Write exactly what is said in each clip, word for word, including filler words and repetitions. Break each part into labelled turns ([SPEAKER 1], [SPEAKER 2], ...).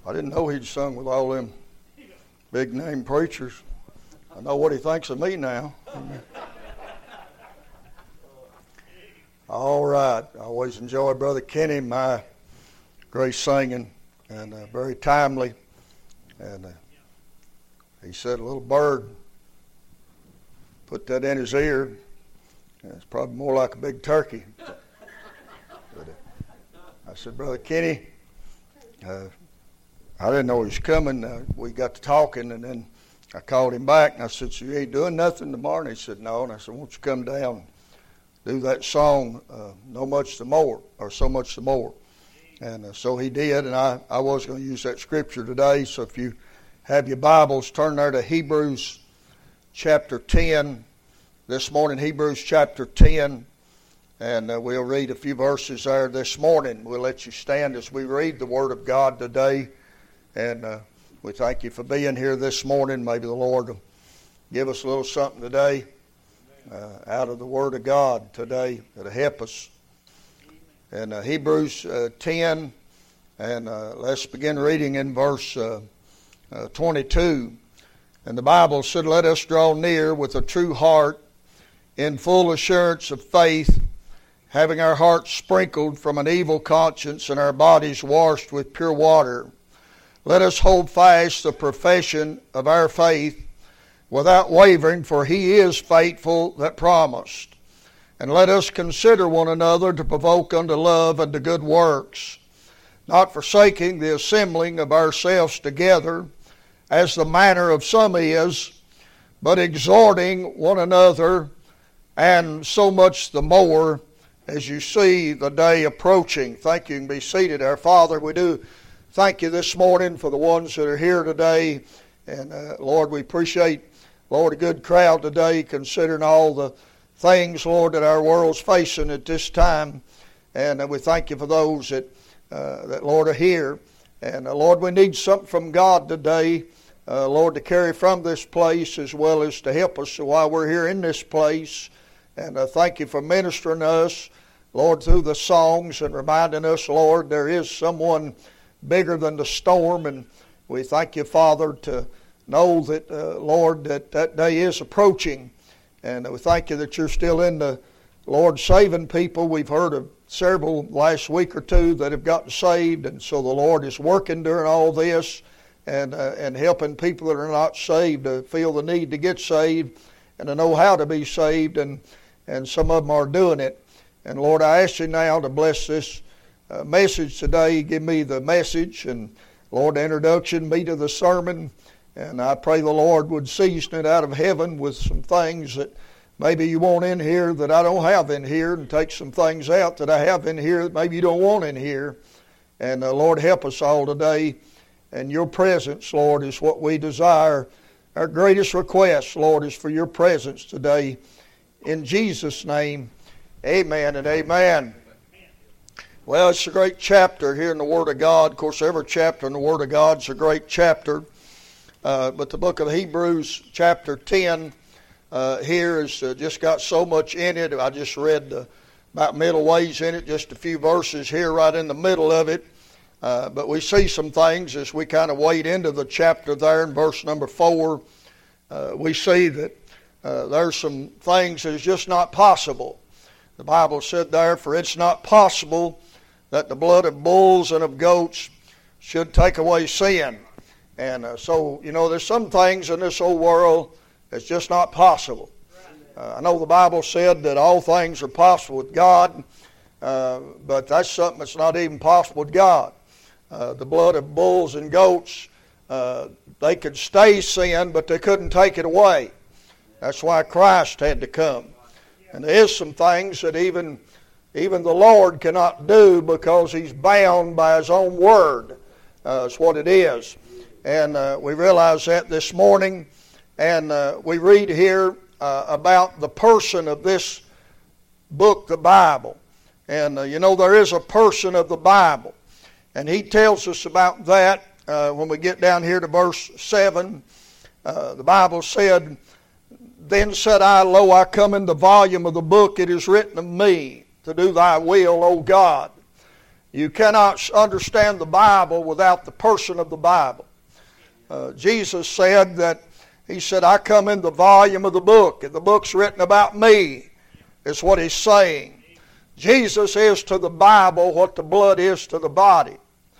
[SPEAKER 1] I didn't know he'd sung with all them big name preachers. I know what he thinks of me now. All right. I always enjoy Brother Kenny, my great singing, and uh, very timely. And uh, he said a little bird put that in his ear. It's probably more like a big turkey. But, uh, I said, Brother Kenny, uh, I didn't know he was coming. Uh, we got to talking, and then I called him back, and I said, so you ain't doing nothing tomorrow? And he said, no. And I said, won't you come down and do that song, uh, No Much the More, or So Much the More. And uh, so he did, and I, I was going to use that scripture today. So if you have your Bibles, turn there to Hebrews chapter ten. This morning, Hebrews chapter ten, and uh, we'll read a few verses there this morning. We'll let you stand as we read the Word of God today. And uh, we thank you for being here this morning. Maybe the Lord will give us a little something today uh, out of the Word of God today that'll help us. And uh, Hebrews uh, ten, and uh, let's begin reading in verse uh, uh, twenty-two. And the Bible said, let us draw near with a true heart in full assurance of faith, having our hearts sprinkled from an evil conscience and our bodies washed with pure water. Let us hold fast the profession of our faith without wavering, for he is faithful that promised. And let us consider one another to provoke unto love and to good works, not forsaking the assembling of ourselves together, as the manner of some is, but exhorting one another, and so much the more as you see the day approaching. Thank you, and be seated. Our Father, we do thank you this morning for the ones that are here today. And uh, Lord, we appreciate, Lord, a good crowd today, considering all the things, Lord, that our world's facing at this time. And uh, we thank you for those that, uh, that Lord, are here. And uh, Lord, we need something from God today, uh, Lord, to carry from this place as well as to help us while we're here in this place. And uh, thank you for ministering to us, Lord, through the songs and reminding us, Lord, there is someone bigger than the storm. And we thank you, Father, to know that, uh, Lord, that that day is approaching. And we thank you that you're still in the, Lord, saving people. We've heard of several last week or two that have gotten saved. And so the Lord is working during all this and, uh, and helping people that are not saved to feel the need to get saved and to know how to be saved. And, and some of them are doing it. And Lord, I ask you now to bless this Uh, message today. Give me the message, and Lord, the introduction, me to the sermon. And I pray the Lord would season it out of heaven with some things that maybe you want in here that I don't have in here, and take some things out that I have in here that maybe you don't want in here. And uh, Lord, help us all today. And your presence, Lord, is what we desire. Our greatest request, Lord, is for your presence today. In Jesus' name, amen and amen. Well, it's a great chapter here in the Word of God. Of course, every chapter in the Word of God is a great chapter. Uh, but the book of Hebrews, chapter ten, uh, here has uh, just got so much in it. I just read uh, about middle ways in it, just a few verses here right in the middle of it. Uh, but we see some things as we kind of wade into the chapter there in verse number four. Uh, we see that uh, there's some things that is just not possible. The Bible said there, for it's not possible that the blood of bulls and of goats should take away sin. And uh, so, you know, there's some things in this old world that's just not possible. Uh, I know the Bible said that all things are possible with God, uh, but that's something that's not even possible with God. Uh, the blood of bulls and goats, uh, they could stay sin, but they couldn't take it away. That's why Christ had to come. And there is some things that even even the Lord cannot do because He's bound by His own Word. Uh, that's what it is. And uh, we realize that this morning. And uh, we read here uh, about the person of this book, the Bible. And uh, you know, there is a person of the Bible. And he tells us about that uh, when we get down here to verse seven. Uh, the Bible said, then said I, lo, I come in the volume of the book, it is written of me, to do thy will, O God. You cannot understand the Bible without the person of the Bible. Uh, Jesus said that, he said, I come in the volume of the book, and the book's written about me, is what he's saying. Jesus is to the Bible what the blood is to the body.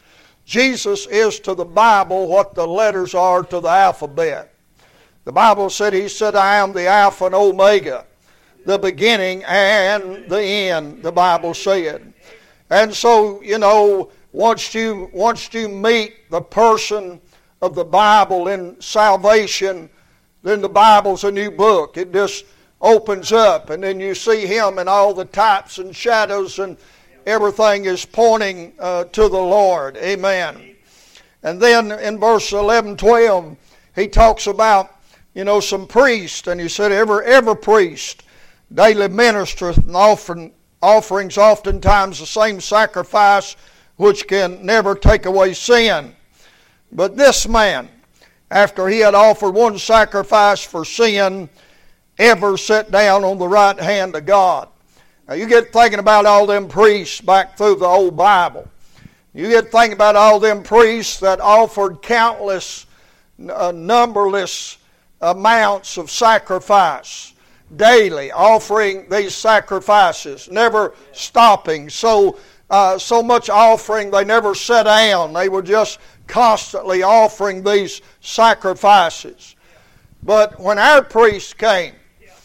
[SPEAKER 1] Jesus is to the Bible what the letters are to the alphabet. The Bible said, he said, I am the Alpha and Omega, the beginning and the end, the Bible said. And so, you know, once you, once you meet the person of the Bible in salvation, then the Bible's a new book. It just opens up, and then you see him and all the types and shadows, and everything is pointing uh, to the Lord. Amen. And then in verse eleven, twelve, he talks about, you know, some priests, and he said, every, every priest daily ministereth and offering, offerings oftentimes the same sacrifice which can never take away sin. But this man, after he had offered one sacrifice for sin, ever sat down on the right hand of God. Now you get thinking about all them priests back through the old Bible. You get thinking about all them priests that offered countless, uh, numberless amounts of sacrifice daily, offering these sacrifices, never stopping. So, uh, so much offering, they never sat down. They were just constantly offering these sacrifices. But when our priest came,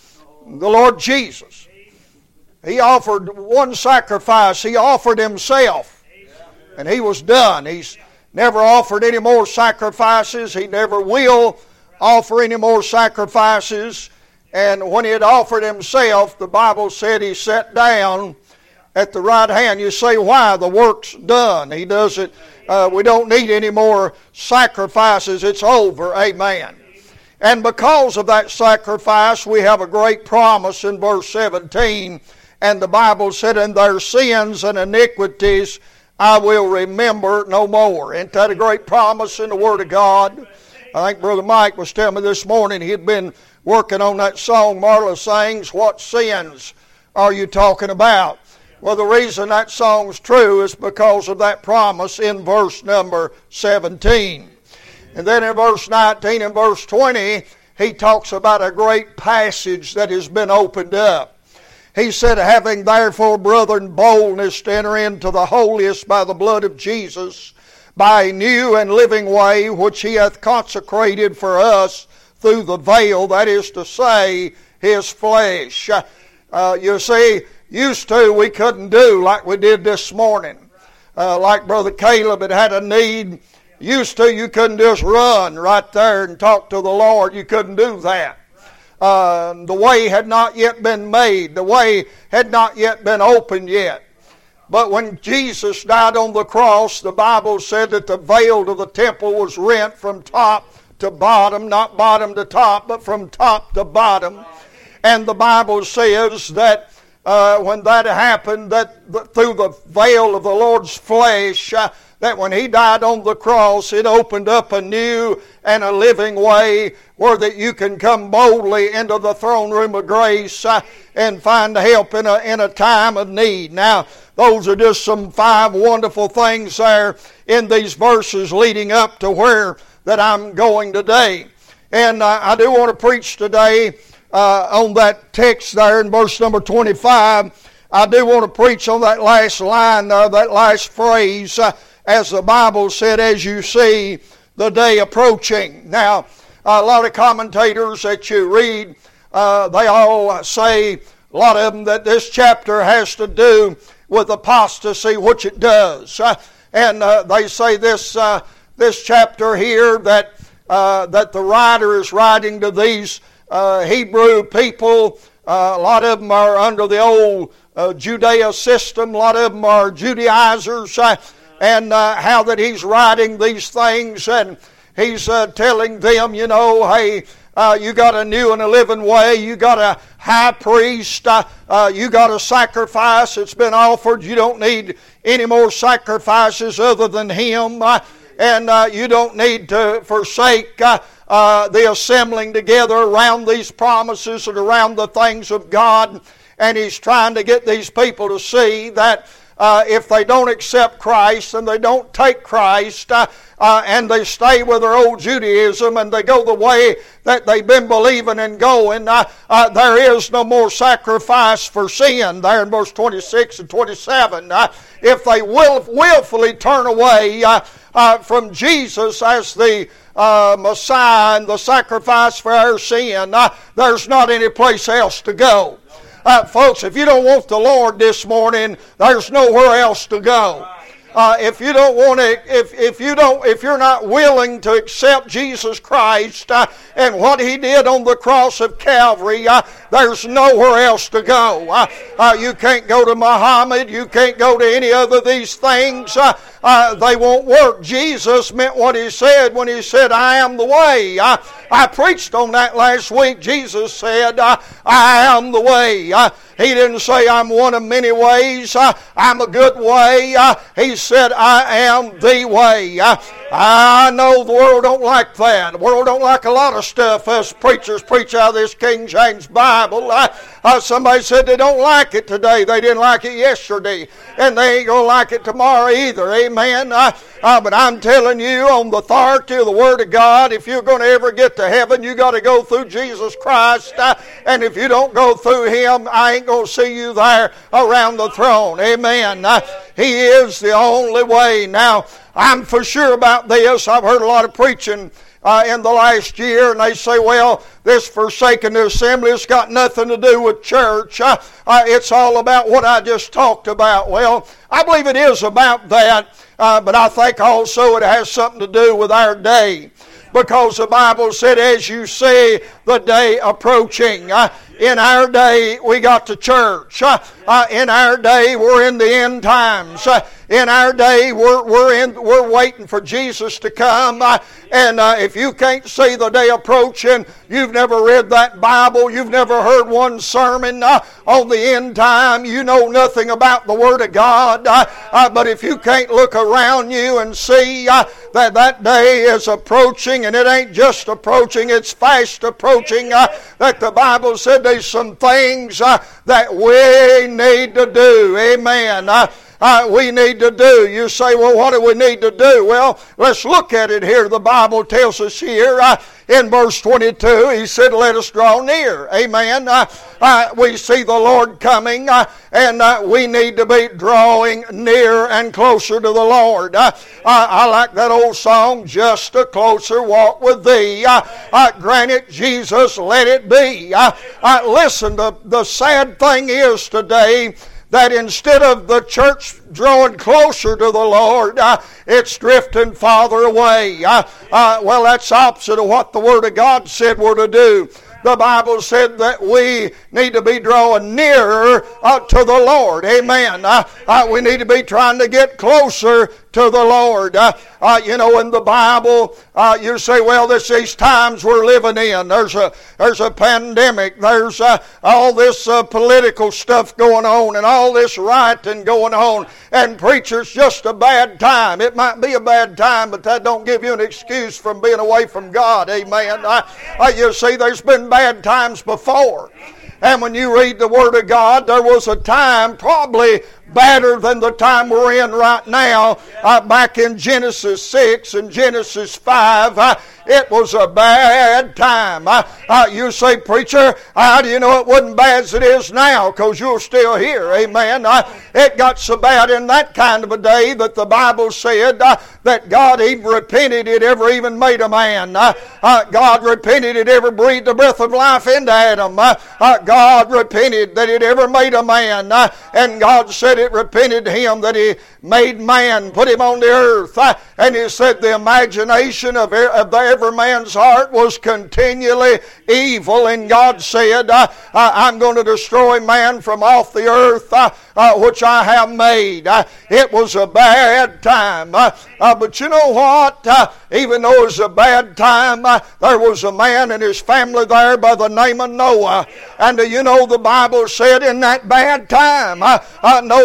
[SPEAKER 1] the Lord Jesus, he offered one sacrifice. He offered himself, and he was done. He's never offered any more sacrifices. He never will offer any more sacrifices. And when he had offered himself, the Bible said he sat down at the right hand. You say, why? The work's done. He does it. Uh, we don't need any more sacrifices. It's over. Amen. And because of that sacrifice, we have a great promise in verse seventeen. And the Bible said, and their sins and iniquities I will remember no more. Isn't that a great promise in the Word of God? I think Brother Mike was telling me this morning he'd been working on that song Marla sings, What Sins Are You Talking About? Well, the reason that song's true is because of that promise in verse number seventeen. And then in verse nineteen and verse twenty, he talks about a great passage that has been opened up. He said, having therefore, brethren, boldness to enter into the holiest by the blood of Jesus, by a new and living way, which he hath consecrated for us through the veil, that is to say, his flesh. Uh, you see, used to we couldn't do like we did this morning. Uh, like Brother Caleb had had a need. Used to you couldn't just run right there and talk to the Lord. You couldn't do that. Uh, the way had not yet been made. The way had not yet been opened yet. But when Jesus died on the cross, the Bible said that the veil of the temple was rent from top to bottom, not bottom to top, but from top to bottom. And the Bible says that uh, when that happened, that the, through the veil of the Lord's flesh, uh, that when he died on the cross, it opened up a new and a living way where that you can come boldly into the throne room of grace uh, and find help in a, in a time of need. Now, those are just some five wonderful things there in these verses leading up to where that I'm going today. And uh, I do want to preach today uh, on that text there in verse number twenty-five. I do want to preach on that last line there, that last phrase, uh, as the Bible said, as you see the day approaching. Now, a lot of commentators that you read, uh, they all say, a lot of them, that this chapter has to do with apostasy, which it does. Uh, and uh, they say this uh, this chapter here that uh, that the writer is writing to these uh, Hebrew people. Uh, a lot of them are under the old uh, Judea system. A lot of them are Judaizers. Uh, and uh, how that he's writing these things, and he's uh, telling them, you know, hey, uh, you got a new and a living way. You got a high priest. Uh, uh, you got a sacrifice that's been offered. You don't need any more sacrifices other than him. Uh, and uh, you don't need to forsake uh, uh, the assembling together around these promises and around the things of God. And he's trying to get these people to see that uh, if they don't accept Christ and they don't take Christ, uh, uh, and they stay with their old Judaism and they go the way that they've been believing and going, uh, uh, there is no more sacrifice for sin. There in verse twenty-six and twenty-seven, uh, if they will willfully turn away uh, uh, from Jesus as the uh, Messiah and the sacrifice for our sin, uh, there's not any place else to go. Uh, folks, if you don't want the Lord this morning, there's nowhere else to go. Uh, if you don't want to, if if you don't, if you're not willing to accept Jesus Christ uh, and what He did on the cross of Calvary, uh, there's nowhere else to go. Uh, uh, you can't go to Muhammad. You can't go to any other of these things. Uh, uh, they won't work. Jesus meant what He said when He said, "I am the way." Uh, I preached on that last week. Jesus said, uh, "I am the way." Uh, He didn't say, "I'm one of many ways. Uh, I'm a good way." Uh, he said, "I am the way." Uh, I know the world don't like that. The world don't like a lot of stuff us preachers preach out of this King James Bible. Uh, uh, somebody said they don't like it today. They didn't like it yesterday. And they ain't going to like it tomorrow either. Amen. Uh, uh, but I'm telling you, on the authority of the Word of God, if you're going to ever get to heaven, you got to go through Jesus Christ. Uh, and if you don't go through Him, I ain't going to see you there around the throne. Amen. Uh, he is the only way. Now, I'm for sure about this. I've heard a lot of preaching uh, in the last year, and they say, well, this forsaking the assembly has got nothing to do with church. Uh, uh, it's all about what I just talked about. Well, I believe it is about that, uh, but I think also it has something to do with our day. Because the Bible said, as you see the day approaching. Uh, in our day, we got to church. Uh, uh, in our day, we're in the end times. Uh, in our day, we're we're in we're waiting for Jesus to come. Uh, and uh, if you can't see the day approaching, you've never read that Bible. You've never heard one sermon uh, on the end time. You know nothing about the Word of God. Uh, uh, but if you can't look around you and see uh, that that day is approaching, and it ain't just approaching, it's fast approaching, uh, that the Bible said there's some things uh, that we need to do. Amen. Uh, Uh, we need to do. You say, well, what do we need to do? Well, let's look at it here. The Bible tells us here uh, in verse twenty-two, He said, let us draw near. Amen. Uh, uh, we see the Lord coming, uh, and uh, we need to be drawing near and closer to the Lord. Uh, uh, I like that old song, just a closer walk with Thee. Uh, uh, grant it, Jesus, let it be. Uh, uh, listen, the, the sad thing is today, that instead of the church drawing closer to the Lord, uh, it's drifting farther away. Uh, uh, well, that's opposite of what the Word of God said we're to do. The Bible said that we need to be drawing nearer uh, to the Lord. Amen. Uh, uh, we need to be trying to get closer to the Lord. Uh, uh, you know, in the Bible, uh, you say, well, this these times we're living in. There's a there's a pandemic. There's uh, all this uh, political stuff going on and all this rioting going on. And preacher's just a bad time. It might be a bad time, but that don't give you an excuse from being away from God. Amen. Uh, uh, you see, there's been bad times before. And when you read the Word of God, there was a time probably better than the time we're in right now. Uh, back in Genesis six and Genesis five, uh, it was a bad time. Uh, uh, you say, preacher, how do you know it wasn't bad as it is now? Because you're still here. Amen. Uh, it got so bad in that kind of a day that the Bible said uh, that God even repented it ever even made a man. Uh, uh, God repented it ever breathed the breath of life into Adam. Uh, uh, God repented that it ever made a man. Uh, and God said it repented him that He made man, put him on the earth. Uh, and He said the imagination of, er, of every man's heart was continually evil. And God said, uh, uh, I'm going to destroy man from off the earth, uh, uh, which I have made. Uh, it was a bad time. Uh, uh, but you know what? Uh, even though it was a bad time, uh, there was a man and his family there by the name of Noah. And uh, you know the Bible said in that bad time, uh, uh, Noah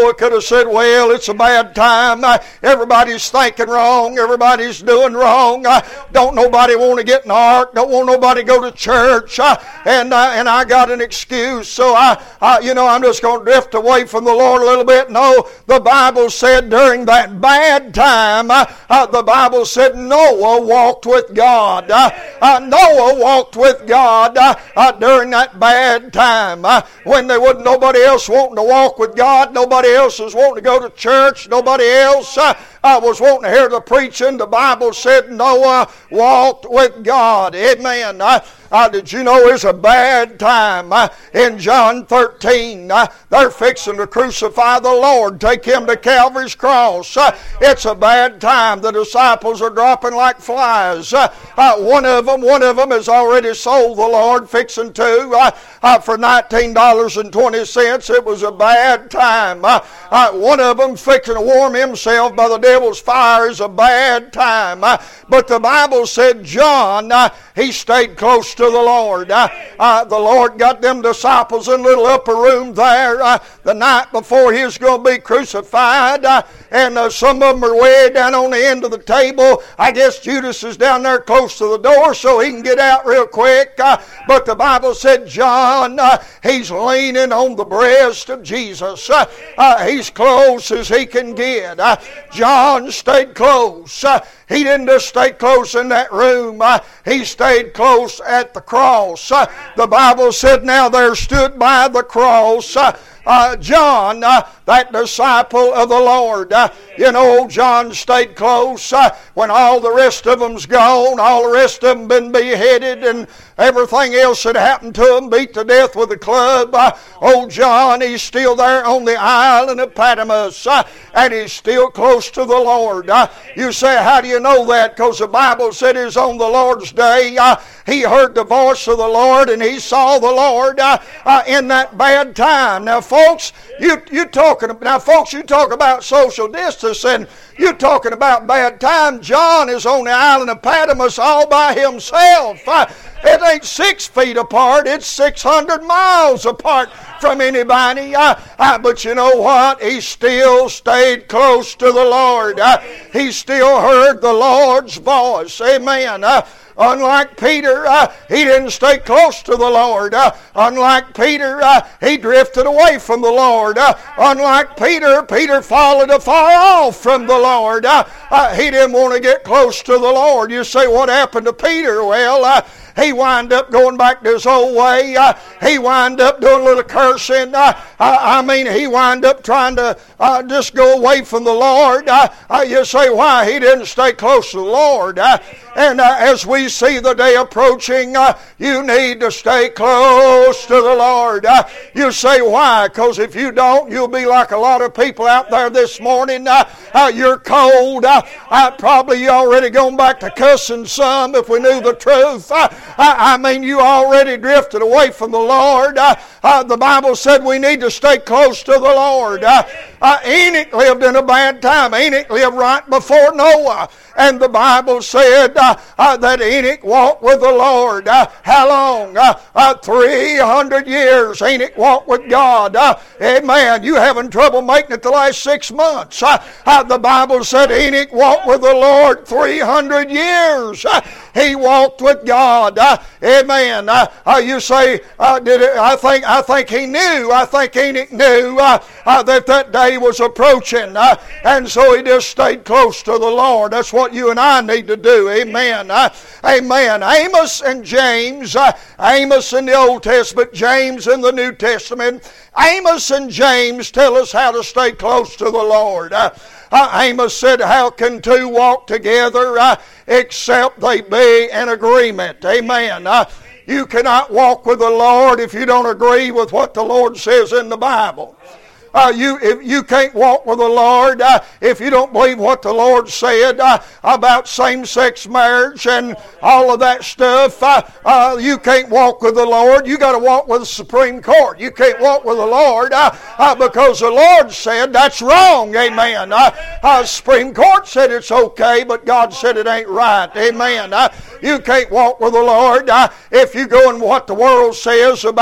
[SPEAKER 1] Noah could have said, well, it's a bad time. Uh, everybody's thinking wrong. Everybody's doing wrong. Uh, don't nobody want to get in the ark. Don't want nobody to go to church. Uh, and, uh, and I got an excuse. So, I, I, you know, I'm just going to drift away from the Lord a little bit. No, the Bible said during that bad time, uh, uh, the Bible said Noah walked with God. Uh, uh, Noah walked with God uh, uh, during that bad time. Uh, when there wasn't nobody else wanting to walk with God, nobody else was wanting to go to church, nobody else uh, uh, was wanting to hear the preaching. The Bible said Noah walked with God. Amen. Uh, Uh, did you know it's a bad time? Uh, in John thirteen, uh, they're fixing to crucify the Lord, take Him to Calvary's cross. Uh, it's a bad time. The disciples are dropping like flies. Uh, uh, one of them, one of them has already sold the Lord, fixing to uh, uh, for nineteen dollars and twenty cents. It was a bad time. Uh, uh, one of them fixing to warm himself by the devil's fire is a bad time. Uh, but the Bible said John, uh, he stayed close to the Lord. Uh, uh, the Lord got them disciples in a little upper room there uh, the night before He was going to be crucified. Uh, and uh, some of them are way down on the end of the table. I guess Judas is down there close to the door so he can get out real quick. Uh, but the Bible said John, uh, he's leaning on the breast of Jesus. Uh, uh, he's close as he can get. Uh, John stayed close. Uh, He didn't just stay close in that room. Uh, he stayed close at the cross. Uh, the Bible said now there stood by the cross uh, uh, John, uh, that disciple of the Lord. Uh, you know, John stayed close uh, when all the rest of them's gone. All the rest of them been beheaded and everything else that happened to them, beat to death with a club. Uh, old John, he's still there on the island of Patmos. Uh, and he's still close to the Lord. Uh, you say, how do you know that? Because the Bible said it was on the Lord's day. Uh, he heard the voice of the Lord and he saw the Lord uh, uh, in that bad time. Now, folks, you you talking now, folks, you talk about social distancing. You're talking about bad time. John is on the island of Patmos all by himself. Uh, it ain't six feet apart. It's six hundred miles apart from anybody. Uh, uh, but you know what? He still stayed close to the Lord. Uh, he still heard the Lord's voice. Amen. Uh, Unlike Peter, uh, he didn't stay close to the Lord. Uh, unlike Peter, uh, he drifted away from the Lord. Uh, unlike Peter, Peter followed afar off from the Lord. Uh, uh, he didn't want to get close to the Lord. You say, what happened to Peter? Well, uh, he wound up going back to his old way. Uh, he wound up doing a little cursing. Uh, I, I mean, he wound up trying to uh, just go away from the Lord. Uh, uh, you say, why? He didn't stay close to the Lord. Uh, and uh, as we see the day approaching, uh, you need to stay close to the Lord. Uh, you say, why? Because if you don't, you'll be like a lot of people out there this morning. Uh, uh, you're cold. Uh, uh, probably you already gone back to cussing some if we knew the truth. Uh, I, I mean, you already drifted away from the Lord. Uh, uh, the Bible said we need to stay close to the Lord. Uh, uh, Enoch lived in a bad time. Enoch lived right before Noah. And the Bible said uh, uh, that Enoch walked with the Lord. Uh, how long? Uh, uh, three hundred years Enoch walked with God. Uh, amen. You having trouble making it the last six months. Uh, uh, the Bible said Enoch walked with the Lord three hundred years. Uh, he walked with God. Uh, amen. Uh, uh, you say, uh, did it, I think I think he knew. I think Enoch knew uh, uh, that that day was approaching. Uh, and so he just stayed close to the Lord. That's what you and I need to do. Amen. Uh, amen. Amos and James, uh, Amos in the Old Testament, James in the New Testament. Amos and James tell us how to stay close to the Lord. Uh, uh, Amos said, how can two walk together uh, except they be in agreement? Amen. Uh, you cannot walk with the Lord if you don't agree with what the Lord says in the Bible. Uh, you if you can't walk with the Lord uh, if you don't believe what the Lord said uh, about same-sex marriage and all of that stuff. Uh, uh, you can't walk with the Lord. You got to walk with the Supreme Court. You can't walk with the Lord uh, uh, because the Lord said that's wrong. Amen. Uh, uh, Supreme Court said it's okay, but God said it ain't right. Amen. Uh, you can't walk with the Lord uh, if you go in what the world says about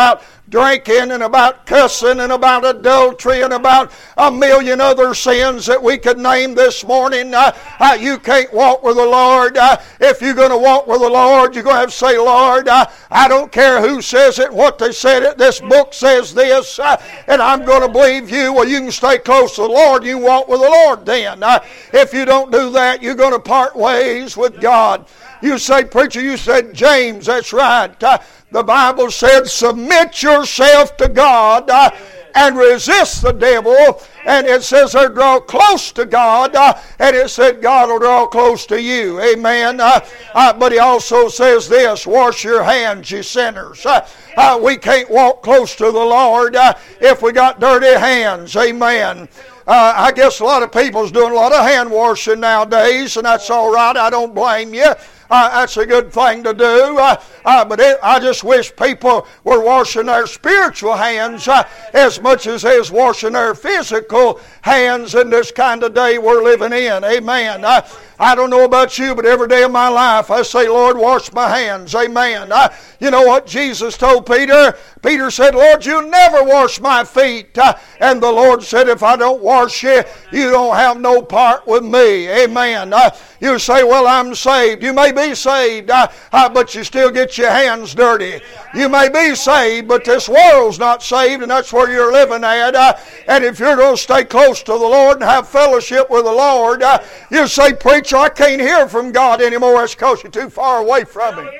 [SPEAKER 1] drinking and about cussing and about adultery and about a million other sins that we could name this morning. Uh, uh, you can't walk with the Lord. Uh, if you're going to walk with the Lord, you're going to have to say, Lord, uh, I don't care who says it, what they said it. This book says this, uh, and I'm going to believe you. Well, you can stay close to the Lord. You can walk with the Lord then. Uh, if you don't do that, you're going to part ways with God. You say, preacher, you said James. That's right. Uh, the Bible said, submit yourself to God uh, and resist the devil. And it says there, draw close to God. Uh, and it said God will draw close to you. Amen. Uh, uh, but he also says this, wash your hands, you sinners. Uh, uh, we can't walk close to the Lord uh, if we got dirty hands. Amen. Uh, I guess a lot of people's doing a lot of hand washing nowadays, and that's all right. I don't blame you. Uh, that's a good thing to do. Uh, uh, but it, I just wish people were washing their spiritual hands uh, as much as they was washing their physical hands in this kind of day we're living in. Amen. Uh, I don't know about you, but every day of my life I say, Lord, wash my hands. Amen. Uh, you know what Jesus told Peter? Peter said, Lord, you'll never wash my feet. Uh, and the Lord said, if I don't wash you, you don't have no part with me. Amen. Uh, you say, well, I'm saved. You may be saved, uh, uh, but you still get your hands dirty. You may be saved, but this world's not saved, and that's where you're living at. Uh, and if you're going to stay close to the Lord and have fellowship with the Lord, uh, you say, preacher, I can't hear from God anymore. That's because you're too far away from Him.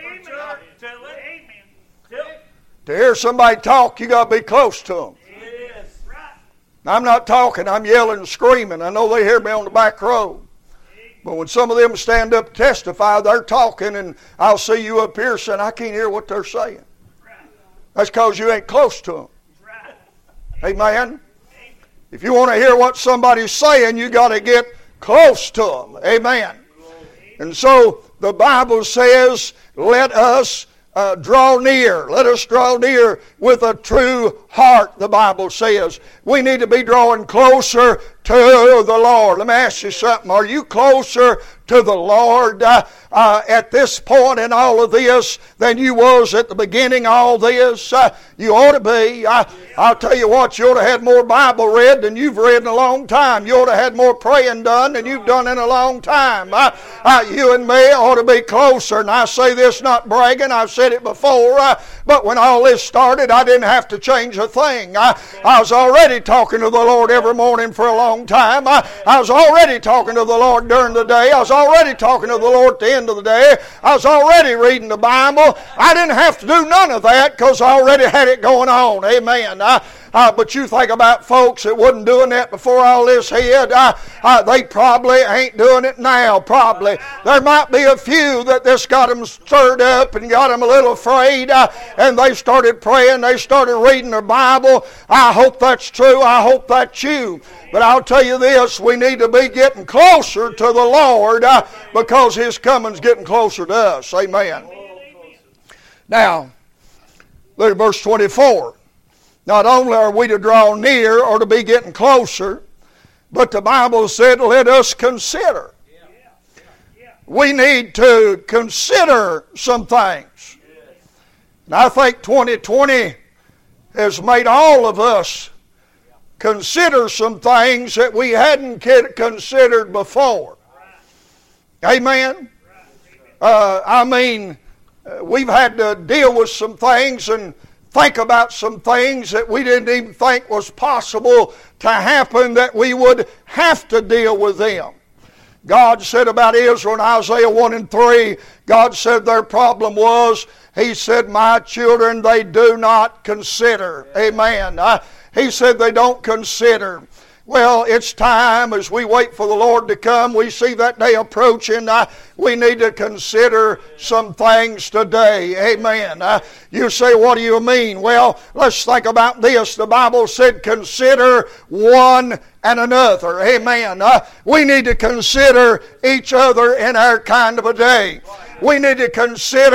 [SPEAKER 1] To hear somebody talk, you got to be close to them. I'm not talking, I'm yelling and screaming. I know they hear me on the back row. But when some of them stand up and testify, they're talking, and I'll see you up here saying, I can't hear what they're saying. That's because you ain't close to them. Amen? If you want to hear what somebody's saying, you got to get close to them. Amen? And so the Bible says, let us Uh, draw near. Let us draw near with a true heart, the Bible says. We need to be drawing closer to the Lord. Let me ask you something. Are you closer to the Lord uh, uh, at this point in all of this than you was at the beginning of all this? Uh, you ought to be. Uh, I'll tell you what, you ought to have had more Bible read than you've read in a long time. You ought to have had more praying done than you've done in a long time. Uh, uh, you and me ought to be closer. And I say this not bragging. I've said it before. Uh, but when all this started, I didn't have to change a thing. Uh, I was already talking to the Lord every morning for a long time. I, I was already talking to the Lord during the day. I was already talking to the Lord at the end of the day. I was already reading the Bible. I didn't have to do none of that because I already had it going on. Amen. Uh, uh, but you think about folks that wasn't doing that before all this hit. Uh, uh, they probably ain't doing it now. Probably. There might be a few that this got them stirred up and got them a little afraid. Uh, and they started praying. They started reading their Bible. I hope that's true. I hope that's you. But I'll tell you this, we need to be getting closer to the Lord uh, because His coming's getting closer to us. Amen. Now, look at verse twenty-four. Not only are we to draw near or to be getting closer, but the Bible said, let us consider. We need to consider some things. And I think twenty twenty has made all of us consider some things that we hadn't considered before. Amen? Uh, I mean, we've had to deal with some things and think about some things that we didn't even think was possible to happen, that we would have to deal with them. God said about Israel in Isaiah one and three, God said their problem was, He said, my children, they do not consider. Amen. Uh, He said they don't consider. Well, it's time as we wait for the Lord to come. We see that day approaching. Uh, we need to consider some things today. Amen. Uh, you say, what do you mean? Well, let's think about this. The Bible said, consider one and another. Amen. Uh, we need to consider each other in our kind of a day. We need to consider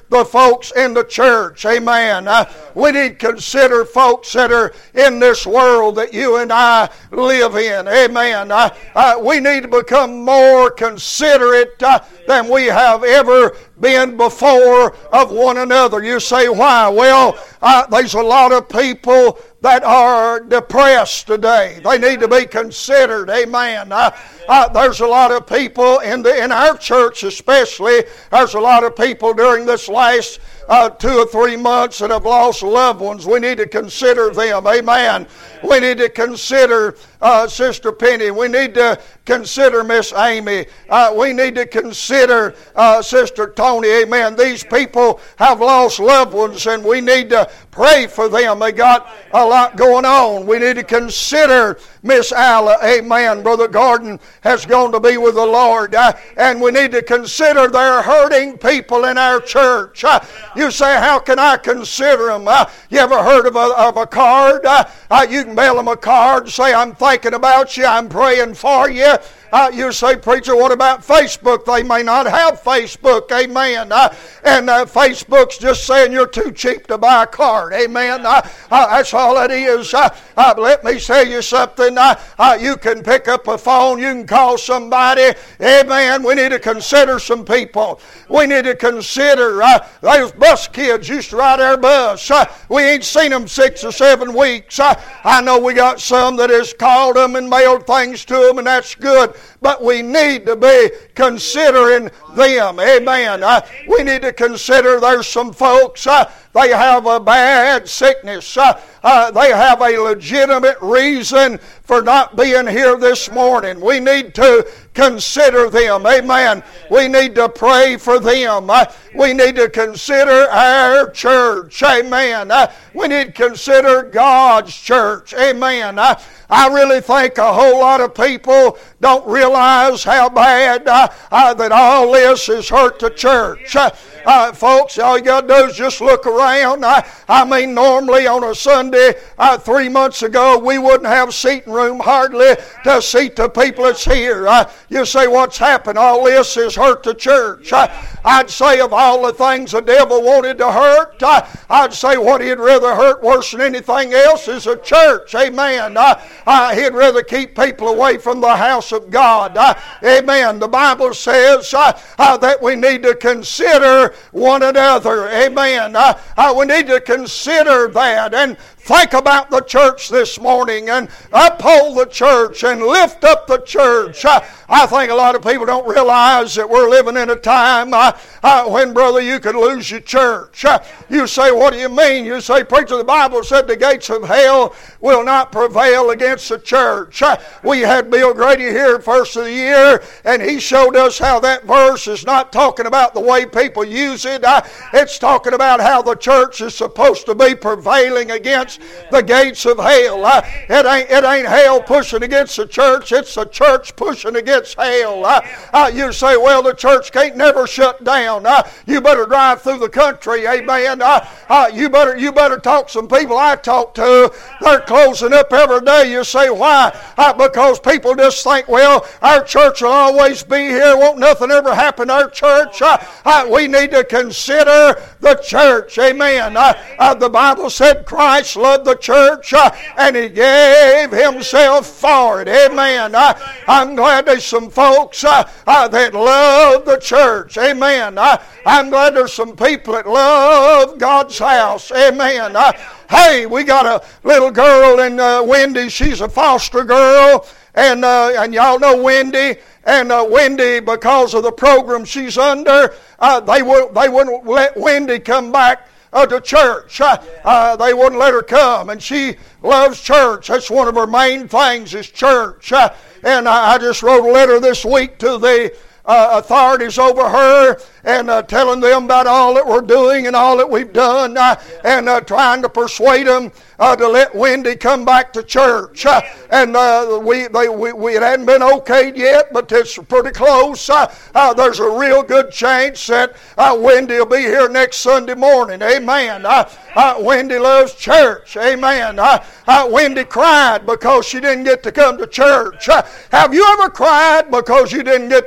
[SPEAKER 1] the folks in the church. Amen. Uh, we need to consider folks that are in this world that you and I live in. Amen. Uh, uh, we need to become more considerate uh, than we have ever been before of one another. You say, why? Well, uh, there's a lot of people that are depressed today. They need to be considered. Amen. Uh, uh, there's a lot of people in the in our church especially. There's a lot of people during this last uh, two or three months that have lost loved ones. We need to consider them. Amen. We need to consider uh, Sister Penny. We need to consider Miss Amy. Uh, we need to consider uh, Sister Tony. Amen. These people have lost loved ones, and we need to pray for them. They got a lot going on. We need to consider Miss Alla. Amen. Brother Gordon has gone to be with the Lord. Uh, and we need to consider there hurting people in our church. Uh, you say, how can I consider them? Uh, you ever heard of a, of a card? Uh, uh, you can mail them a card and say, I'm thinking about you. I'm praying for you. Uh, you say, preacher, what about Facebook? They may not have Facebook. Amen. Uh, and uh, Facebook's just saying you're too cheap to buy a card. Amen. Uh, uh, that's all it is. Uh, uh, let me tell you something. Uh, uh, you can pick up a phone. You can call somebody. Amen. We need to consider some people. We need to consider uh, those bus kids used to ride our bus. Uh, we ain't seen them six or seven weeks. Uh, I know we got some that has called them and mailed things to them, and that's good. But we need to be considering them. Amen. Uh, we need to consider there's some folks, uh, they have a bad sickness. Uh, uh, they have a legitimate reason for not being here this morning. We need to consider them. Amen. We need to pray for them. Uh, we need to consider our church. Amen. Uh, we need to consider God's church. Amen. Uh, I really think a whole lot of people don't realize how bad uh, uh, that all this has hurt the church. Uh, uh, folks, all you got to do is just look around. Uh, I mean, normally on a Sunday, uh, three months ago, we wouldn't have seating room hardly to seat the people that's here. Uh, you say, what's happened? All this has hurt the church. Uh, I'd say of all the things the devil wanted to hurt, uh, I'd say what he'd rather hurt worse than anything else is a church. Amen. Uh, uh, he'd rather keep people away from the house of God. Uh, amen. The Bible says uh, uh, that we need to consider one another. Amen. Uh, uh, we need to consider that and think about the church this morning and uphold the church and lift up the church. Uh, I think a lot of people don't realize that we're living in a time uh, uh, when, brother, you could lose your church. Uh, you say, what do you mean? You say, preacher, the Bible said the gates of hell will not prevail against the church. Uh, we had Bill Grady here first of the year, and he showed us how that verse is not talking about the way people use it. Uh, it's talking about how the church is supposed to be prevailing against the gates of hell. Uh, it ain't it ain't hell pushing against the church. It's the church pushing against hell. Uh, uh, you say, well, the church can't never shut down. Uh, you better drive through the country. Amen. Uh, uh, you better you better talk to some people I talk to. They're closing up every day. You say, why? Uh, because people just think, well, our church will always be here. Won't nothing ever happen to our church? Uh, uh, we need to consider the church. Amen. Uh, uh, the Bible said Christ loved the church uh, and He gave Himself for it. Amen. Uh, I'm glad there's some folks uh, uh, that love the church. Amen. Uh, I'm glad there's some people that love God's house. Amen. Uh, hey, we got a little girl in uh, Wendy. She's a foster girl. And uh, and y'all know Wendy. And uh, Wendy, because of the program she's under, uh, they, will, they wouldn't let Wendy come back Uh, to church. Uh, uh, they wouldn't let her come, and she loves church. That's one of her main things is church. Uh, and I, I just wrote a letter this week to the uh, authorities over her and uh, telling them about all that we're doing and all that we've done uh, and uh, trying to persuade them uh, to let Wendy come back to church. Uh, and uh, we, they, we, we it hadn't been okayed yet, but it's pretty close. Uh, uh, there's a real good chance that uh, Wendy will be here next Sunday morning. Amen. Uh, uh, Wendy loves church. Amen. Uh, uh, Wendy cried because she didn't get to come to church. Uh, have you ever cried because you didn't get to come to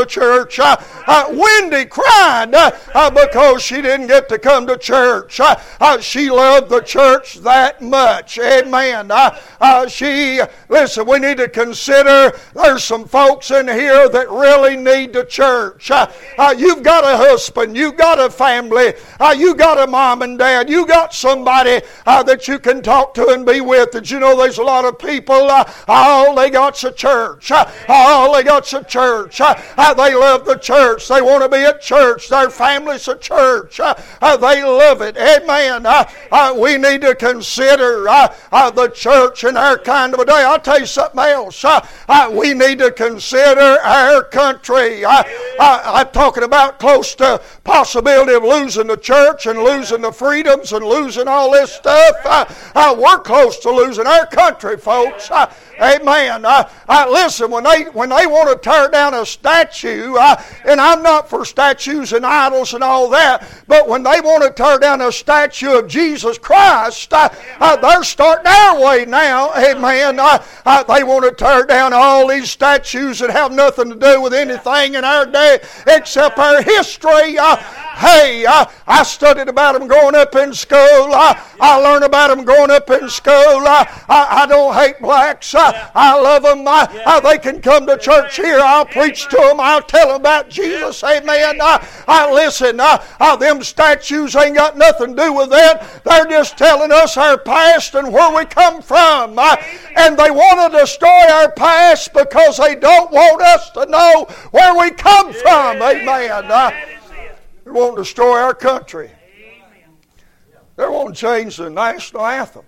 [SPEAKER 1] the church. Uh, uh, Wendy cried uh, uh, because she didn't get to come to church. Uh, uh, she loved the church that much. Amen. Uh, uh, she, listen, we need to consider there's some folks in here that really need the church. Uh, uh, you've got a husband. You've got a family. Uh, you got a mom and dad. You got somebody uh, that you can talk to and be with. Did you know there's a lot of people, uh, all they got's a church. Uh, all they got's a church. Uh, uh, they love the church. They want to be at church. Their family's a church. Uh, uh, they love it. Amen. Uh, uh, we need to consider uh, uh, the church in our kind of a day. I'll tell you something else. Uh, uh, we need to consider our country. Uh, uh, I'm talking about close to possibility of losing the church and losing the freedoms and losing all this stuff. Uh, uh, we're close to losing our country, folks. Uh, amen. Uh, uh, listen, when they when they want to tear down a statue, uh, and I'm not for statues and idols and all that, but when they want to tear down a statue of Jesus Christ, uh, uh, they're starting our way now. Amen. Uh, uh, they want to tear down all these statues that have nothing to do with anything in our day except our history. Uh, hey, uh, I studied about them growing up in school. Uh, I learned about them growing up in school. Uh, I, I don't hate blacks. Uh, I love them. Uh, uh, they can come to church here. I'll preach to them. I'll tell them about Jesus. Amen. Uh, uh, listen, uh, uh, them statues ain't got nothing to do with that. They're just telling us our past and where we come from. Uh, and they want to destroy our past because they don't want us to know where we come from. Amen. Uh, they want to destroy our country. They want to change the national anthem.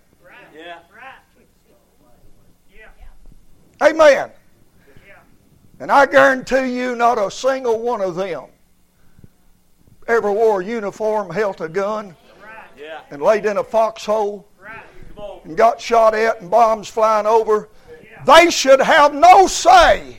[SPEAKER 1] Amen. And I guarantee you not a single one of them ever wore a uniform, held a gun, and laid in a foxhole and got shot at and bombs flying over. They should have no say.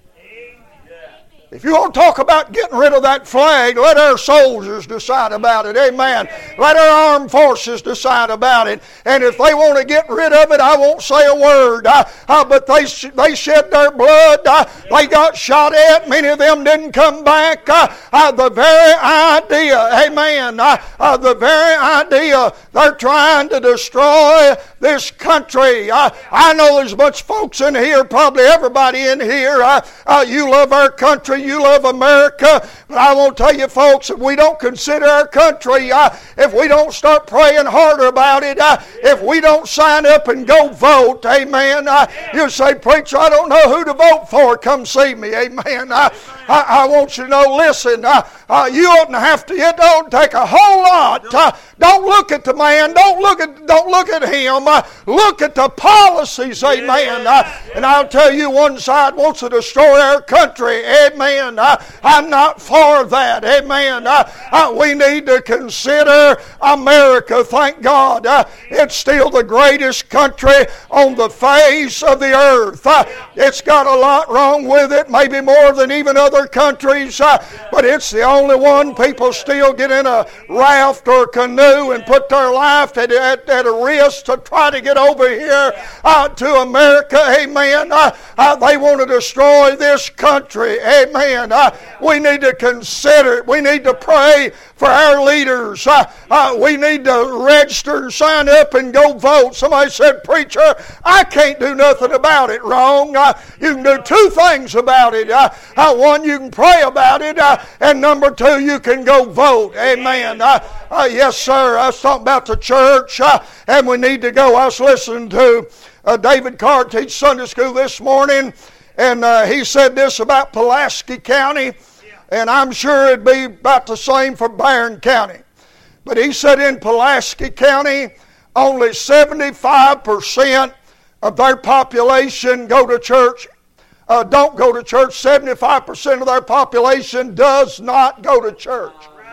[SPEAKER 1] If you want to talk about getting rid of that flag, let our soldiers decide about it. Amen. Let our armed forces decide about it. And if they want to get rid of it, I won't say a word. Uh, uh, but they sh- they shed their blood. Uh, they got shot at. Many of them didn't come back. Uh, uh, the very idea, amen, uh, uh, the very idea they're trying to destroy this country. Uh, I know there's a bunch of folks in here, probably everybody in here. Uh, uh, you love our country. You love America. But I want to tell you, folks, if we don't consider our country, uh, if we don't start praying harder about it, uh, if we don't sign up and go vote, amen. Uh, you say, preacher, I don't know who to vote for. Come see me, amen. Uh, I, I want you to know, listen, uh, uh, you oughtn't have to, it don't take a whole lot. Uh, don't look at the man. Don't look at, don't look at him. Uh, look at the policies, amen. Uh, and I'll tell you, one side wants to destroy our country, amen. Uh, I'm not for that, amen. Uh, uh, we need to consider America. Thank God. Uh, it's still the greatest country on the face of the earth. Uh, it's got a lot wrong with it, maybe more than even other countries, uh, but it's the only one people still get in a raft or a canoe and put their life at, at, at a risk to try to get over here uh, to America, amen. Uh, uh, they want to destroy this country, amen. Uh, we need to consider it. We need to pray for our leaders. Uh, uh, we need to register and sign up and go vote. Somebody said, preacher, I can't do nothing about it. Wrong. Uh, you can do two things about it. Uh, uh, one, you can pray about it, uh, and number two, you can go vote. Amen. Uh, uh, yes, sir. I was talking about the church, uh, and we need to go. I was listening to uh, David Carr teach Sunday school this morning, and uh, he said this about Pulaski County, and I'm sure it'd be about the same for Barron County. But he said in Pulaski County, only seventy-five percent of their population go to church. Uh, don't go to church. seventy-five percent of their population does not go to church.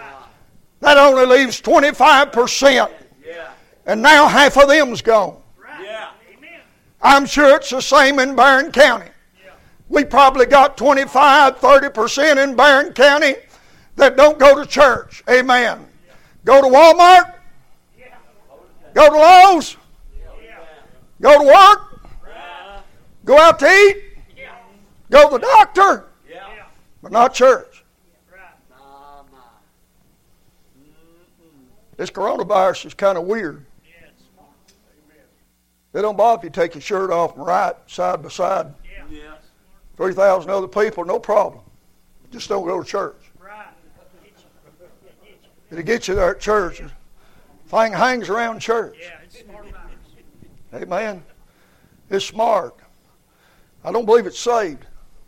[SPEAKER 1] That only leaves twenty-five percent. And now half of them's gone. I'm sure it's the same in Barron County. We probably got twenty-five, thirty percent in Barron County that don't go to church. Amen. Go to Walmart. Go to Lowe's. Go to work. Go out to eat. Go to the doctor. but not church. This coronavirus is kind of weird. It don't bother if you take your shirt off and write side by side. three thousand other people, no problem. Just don't go to church. It'll get you there at church. Thing hangs around church. Amen. It's smart. I don't believe it's saved.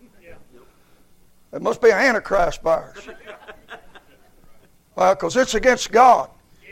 [SPEAKER 1] It must be an Antichrist virus. Well, because it's against God.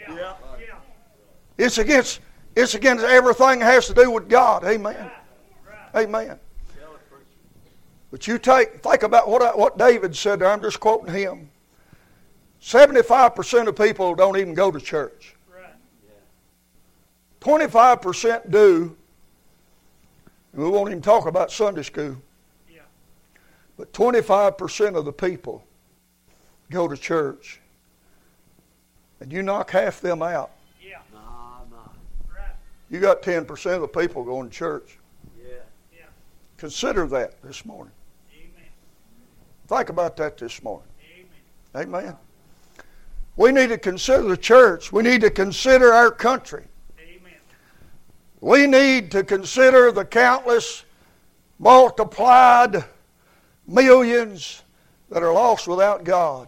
[SPEAKER 1] It's against it's against everything that has to do with God. Amen. Amen. But you take think about what I, what David said there. I'm just quoting him. seventy-five percent of people don't even go to church. twenty-five percent do. And we won't even talk about Sunday school. But twenty-five percent of the people go to church. And you knock half them out. Yeah. Nah, nah. Right. You got ten percent of the people going to church. Yeah. Yeah. Consider that this morning. Amen. Think about that this morning. Amen. Amen. We need to consider the church. We need to consider our country. Amen. We need to consider the countless, multiplied millions that are lost without God.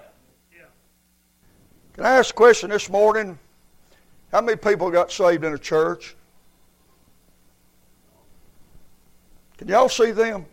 [SPEAKER 1] Can I ask a question this morning? How many people got saved in a church? Can y'all see them?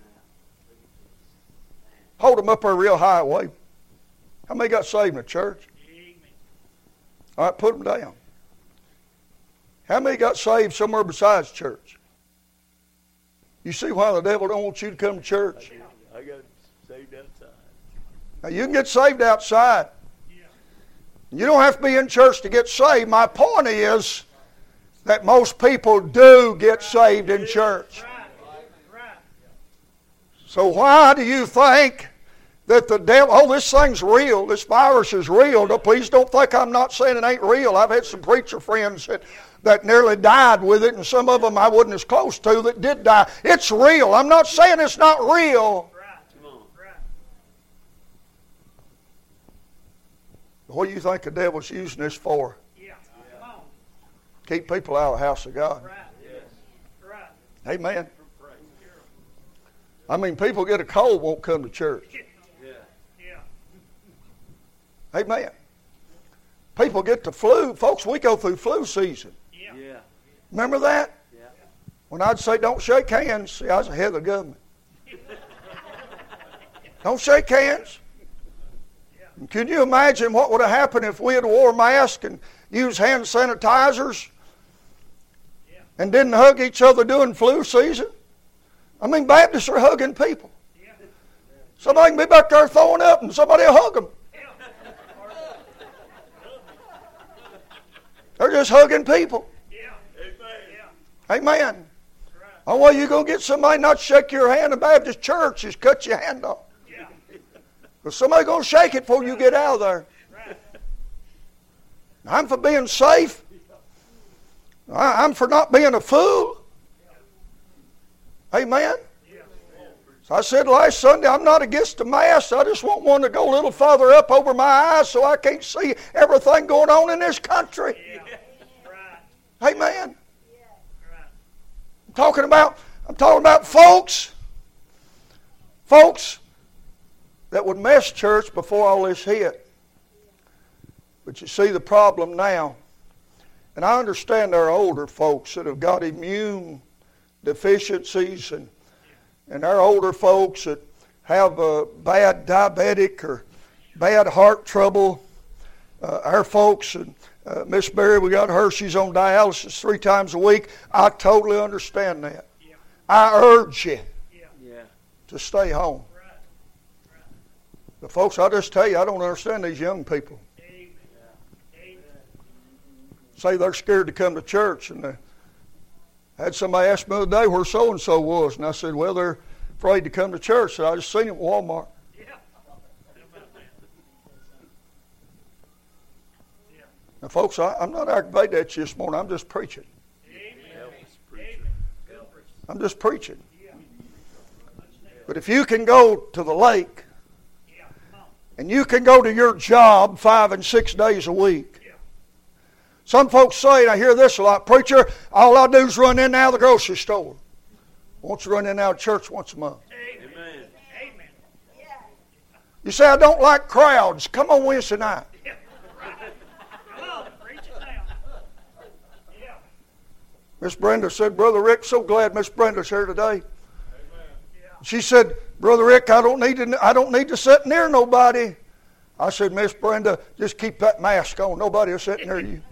[SPEAKER 1] Hold them up there real high, wave. How many got saved in a church? All right, put them down. How many got saved somewhere besides church? You see why the devil don't want you to come to church?
[SPEAKER 2] I got saved outside.
[SPEAKER 1] Now you can get saved outside. You don't have to be in church to get saved. My point is that most people do get saved in church. So why do you think that the devil, oh, this thing's real, this virus is real? No, please don't think I'm not saying it ain't real. I've had some preacher friends that, that nearly died with it, and some of them I wasn't as close to that did die. It's real. I'm not saying it's not real. What do you think the devil's using this for? Yeah. Come on. Keep people out of the house of God. Right. Yes. Right. Amen. I mean, people get a cold, won't come to church. Yeah. Yeah. Amen. People get the flu. Folks, we go through flu season. Yeah. Yeah. Remember that? Yeah. When I'd say don't shake hands, see, I was ahead of the government. Don't shake hands. Can you imagine what would have happened if we had wore masks and used hand sanitizers yeah. and didn't hug each other during flu season? I mean, Baptists are hugging people. Yeah. Somebody can be back there throwing up and somebody will hug them. Yeah. They're just hugging people. Yeah. Amen. Amen. Right. Oh, well, you're going to get somebody not to shake your hand in a Baptist church, just cut your hand off. Because somebody's going to shake it before you get out of there. I'm for being safe. I'm for not being a fool. Amen. So I said last Sunday, I'm not against the mask. I just want one to go a little further up over my eyes so I can't see everything going on in this country. Amen. I'm talking about, I'm talking about folks. Folks that would mess church before all this hit. But you see the problem now. And I understand there are older folks that have got immune deficiencies, and and there are older folks that have a bad diabetic or bad heart trouble. Uh, our folks, and uh, Miss Berry, we got her, she's on dialysis three times a week. I totally understand that. Yeah. I urge you yeah. to stay home. But folks, I'll just tell you, I don't understand these young people. Amen. Amen. Say they're scared to come to church. And I had somebody ask me the other day where so-and-so was. And I said, well, they're afraid to come to church. So I just seen it at Walmart. Yeah. Now, folks, I, I'm not aggravated at you this morning. I'm just preaching. Amen. I'm just preaching. But if you can go to the lake And you can go to your job five and six days a week. Some folks say, and I hear this a lot, preacher, all I do is run in and out of the grocery store. Won't you run in and out of church once a month?
[SPEAKER 2] Amen.
[SPEAKER 3] Amen.
[SPEAKER 1] You say, I don't like crowds. Come on Wednesday night.
[SPEAKER 3] Yeah. Come on, preach it down. Yeah.
[SPEAKER 1] Miss Brenda said, Brother Rick, so glad Miss Brenda's here today. She said, Brother Rick, I don't need to, I don't need to sit near nobody. I said, Miss Brenda, just keep that mask on. Nobody will sit near you.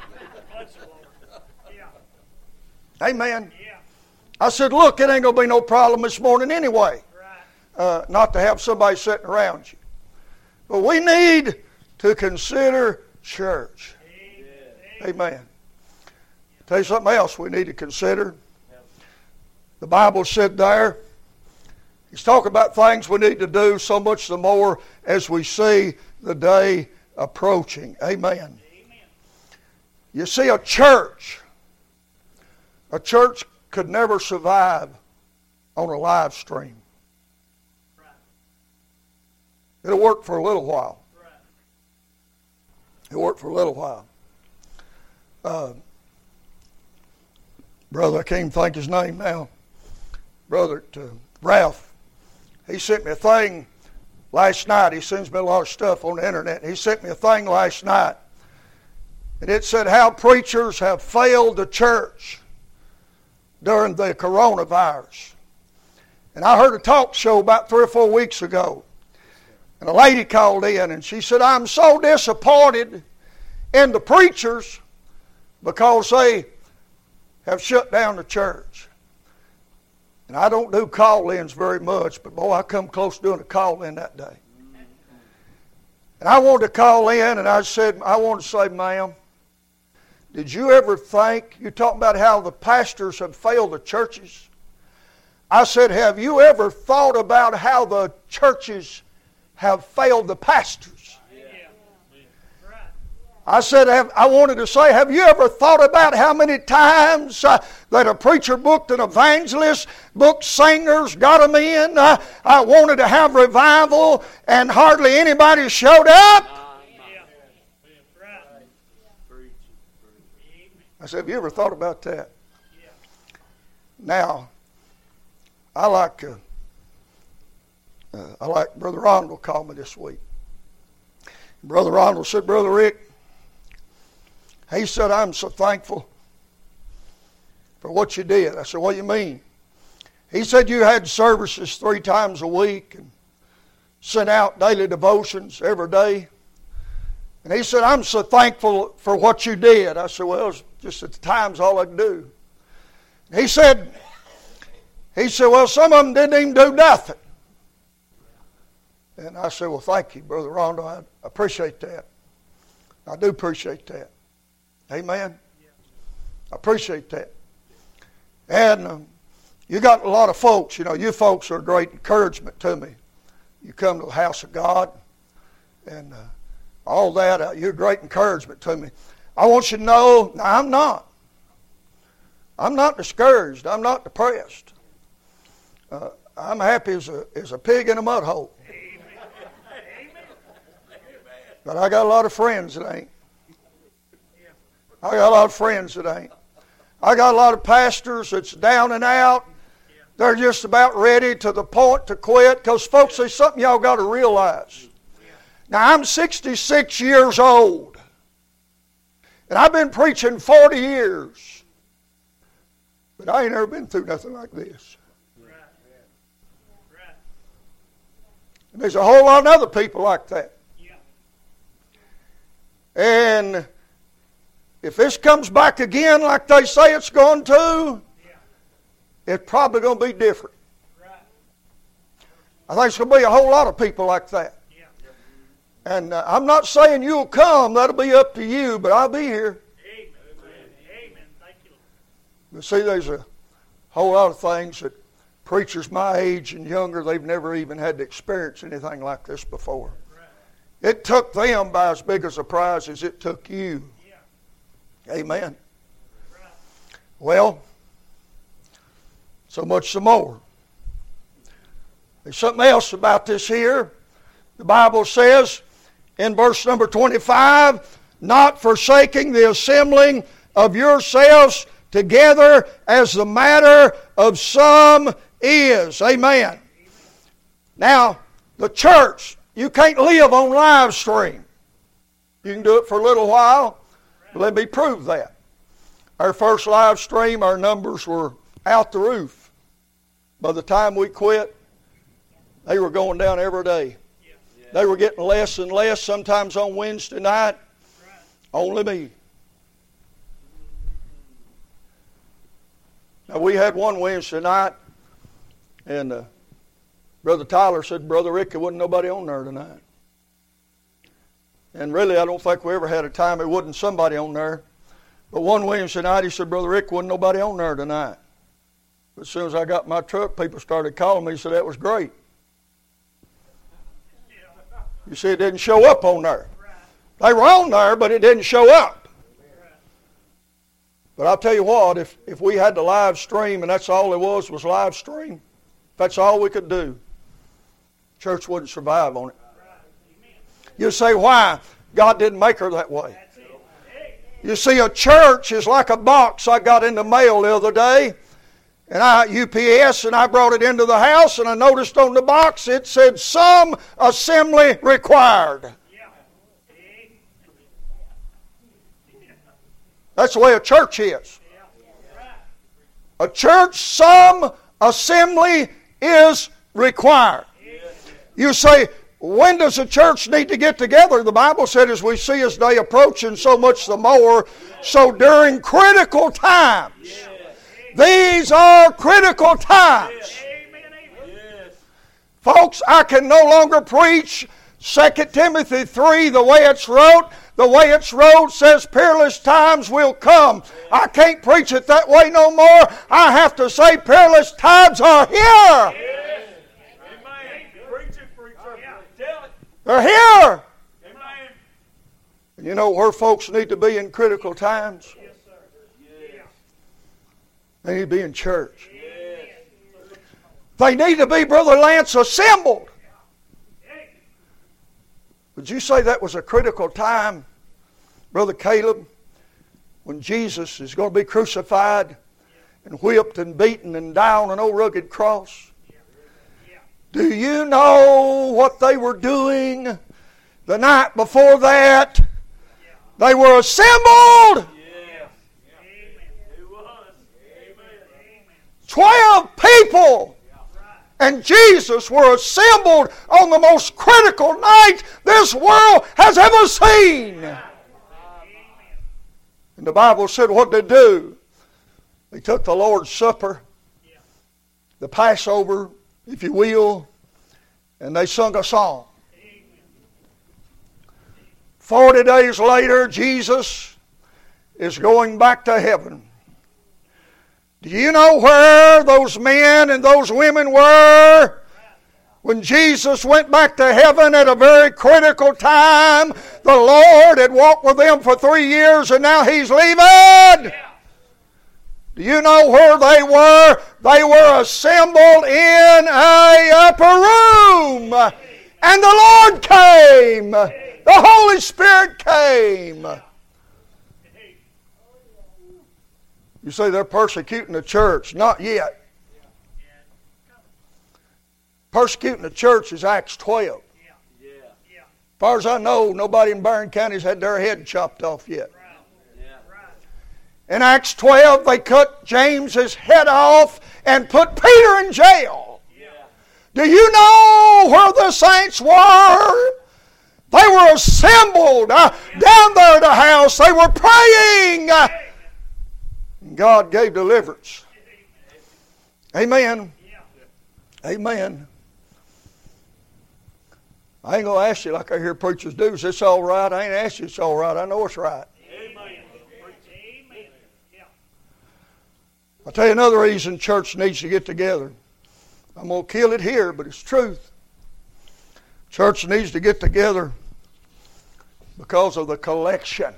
[SPEAKER 3] Yeah.
[SPEAKER 1] Amen.
[SPEAKER 3] Yeah.
[SPEAKER 1] I said, look, it ain't going to be no problem this morning anyway.
[SPEAKER 3] Right.
[SPEAKER 1] Uh, not to have somebody sitting around you. But we need to consider church.
[SPEAKER 3] Amen.
[SPEAKER 1] Amen. Tell you something else we need to consider. The Bible said there, he's talking about things we need to do so much the more as we see the day approaching. Amen.
[SPEAKER 3] Amen.
[SPEAKER 1] You see, a church, a church could never survive on a live stream.
[SPEAKER 3] Right.
[SPEAKER 1] It'll work for a little while.
[SPEAKER 3] Right.
[SPEAKER 1] It'll work for a little while. Uh, brother, I can't even think his name now. Brother uh, Ralph, he sent me a thing last night. He sends me a lot of stuff on the internet. He sent me a thing last night. And it said how preachers have failed the church during the coronavirus. And I heard a talk show about three or four weeks ago. And a lady called in and she said, I'm so disappointed in the preachers because they have shut down the church. And I don't do call-ins very much, but boy, I come close to doing a call-in that day. And I wanted to call in, and I said, I wanted to say, ma'am, did you ever think, you're talking about how the pastors have failed the churches. I said, have you ever thought about how the churches have failed the pastors? I said, have, I wanted to say, have you ever thought about how many times uh, that a preacher booked an evangelist, booked singers, got them in? Uh, I wanted to have revival, and hardly anybody showed up. I said, have you ever thought about that? Now, I like uh, uh, I like Brother Ronald called me this week. Brother Ronald said, Brother Rick, he said, I'm so thankful for what you did. I said, what do you mean? He said, you had services three times a week and sent out daily devotions every day. And he said, I'm so thankful for what you did. I said, well, it's just at the times all I could do. He said, he said, well, some of them didn't even do nothing. And I said, well, thank you, Brother Rondo. I appreciate that. I do appreciate that. Amen. I appreciate that. And um, you got a lot of folks, you know, you folks are a great encouragement to me. You come to the house of God and uh, all that, uh, you're a great encouragement to me. I want you to know, now, I'm not. I'm not discouraged. I'm not depressed. Uh, I'm happy as a, as a pig in a mud hole. But I got a lot of friends that ain't. I got a lot of friends that ain't. I got a lot of pastors that's down and out. They're just about ready to the point to quit. Because, folks, there's something y'all got to realize. Now, I'm sixty-six years old. And I've been preaching forty years. But I ain't ever been through nothing like this. And there's a whole lot of other people like that. And if this comes back again like they say it's going to, it's probably going to be different. I think it's going to be a whole lot of people like that. And uh, I'm not saying you'll come. That'll be up to you, but I'll be here.
[SPEAKER 3] Amen. Thank you.
[SPEAKER 1] But see, there's a whole lot of things that preachers my age and younger, they've never even had to experience anything like this before. It took them by as big a surprise as it took you. Yeah. Amen. Right. Well, so much some more. There's something else about this here. The Bible says in verse number twenty-five, not forsaking the assembling of yourselves together as the matter of some is. Amen. Now, the church, you can't live on live stream. You can do it for a little while, but let me prove that. Our first live stream, our numbers were out the roof. By the time we quit, they were going down every day. They were getting less and less, sometimes on Wednesday night. Only me. Now, we had one Wednesday night, and uh, Brother Tyler said, Brother Rick, there wasn't nobody on there tonight. And really, I don't think we ever had a time there wasn't somebody on there. But one Wednesday night, he said, Brother Rick, wasn't nobody on there tonight. But as soon as I got my truck, people started calling me. He said, that was great. You see, it didn't show up on there. They were on there, but it didn't show up. But I'll tell you what, if, if we had the live stream, and that's all it was, was live stream, if that's all we could do, church wouldn't survive on it. You say, why? God didn't make her that way. You see, a church is like a box I got in the mail the other day. And I U P S, and I brought it into the house, and I noticed on the box it said, some assembly required. That's the way a church is. A church, some assembly is required. You say, when does a church need to get together? The Bible said, as we see His day approaching, so much the more. So during critical times. These are critical times. Folks, I can no longer preach Second Timothy three the way it's wrote. The way it's wrote says peerless times will come. I can't preach it that way no more. I have to say peerless times are here. They're here. And you know where folks need to be in critical times? They need to be in church. They need to be, Brother Lance, assembled. Would you say that was a critical time, Brother Caleb, when Jesus is going to be crucified and whipped and beaten and die on an old rugged cross? Do you know what they were doing the night before that? They were assembled. Twelve people and Jesus were assembled on the most critical night this world has ever seen. And the Bible said what they do. They took the Lord's Supper, the Passover, if you will, and they sung a song. Forty days later, Jesus is going back to heaven. Do you know where those men and those women were when Jesus went back to heaven at a very critical time? The Lord had walked with them for three years and now He's leaving. Do you know where they were? They were assembled in a upper room. And the Lord came. The Holy Spirit came. You say they're persecuting the church. Not yet. Persecuting the church is Acts twelve. As far as I know, nobody in Barron County has had their head chopped off yet. In Acts twelve, they cut James's head off and put Peter in jail. Do you know where the saints were? They were assembled uh, down there at the house. They were praying. Uh, God gave deliverance. Amen. Amen. I ain't going to ask you like I hear preachers do. Is this all right? I ain't asked you it's all right. I know it's right. I'll tell you another reason church needs to get together. I'm going to kill it here, but it's truth. Church needs to get together because of the collection.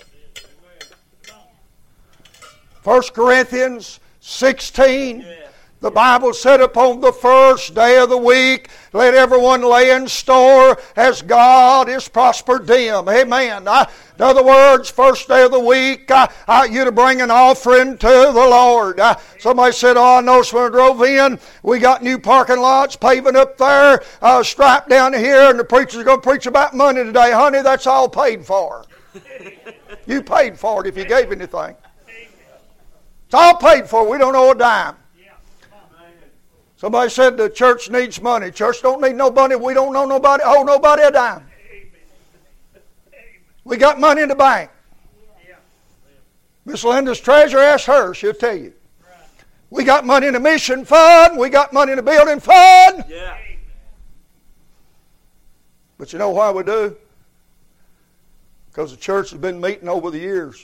[SPEAKER 1] First Corinthians sixteen The Bible said upon the first day of the week, let everyone lay in store as God has prospered them. Amen. I, in other words, first day of the week, I, I, you're to bring an offering to the Lord. I, somebody said, oh, I noticed when I drove in, we got new parking lots, paving up there, uh, striped down here, and the preacher's going to preach about money today. Honey, that's all paid for. You paid for it if you gave anything. It's all paid for. We don't owe a dime. Somebody said the church needs money. Church don't need no money. We don't know nobody, owe nobody a dime. We got money in the bank. Miss Linda's treasurer, ask her. She'll tell you. We got money in the mission fund. We got money in the building fund.
[SPEAKER 2] Yeah.
[SPEAKER 1] But you know why we do? Because the church has been meeting over the years